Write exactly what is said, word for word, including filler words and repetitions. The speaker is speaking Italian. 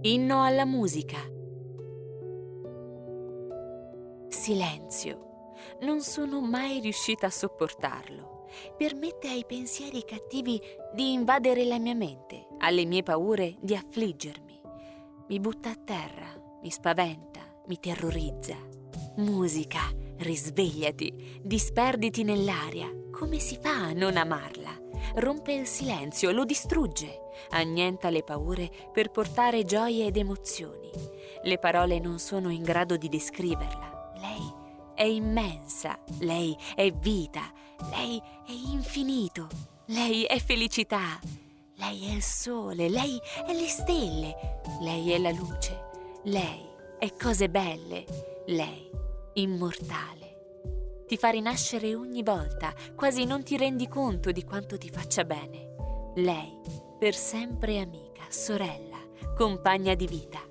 Inno alla musica. Silenzio. Non sono mai riuscita a sopportarlo. Permette ai pensieri cattivi di invadere la mia mente, alle mie paure di affliggermi. Mi butta a terra, mi spaventa, mi terrorizza. Musica, risvegliati, disperditi nell'aria. Come si fa a non amarla? Rompe il silenzio, lo distrugge, annienta le paure per portare gioie ed emozioni. Le parole non sono in grado di descriverla. Lei è immensa, lei è vita, lei è infinito, lei è felicità, lei è il sole, lei è le stelle, lei è la luce, lei è cose belle, lei immortale. Ti fa rinascere ogni volta, quasi non ti rendi conto di quanto ti faccia bene. Lei, per sempre amica, sorella, compagna di vita.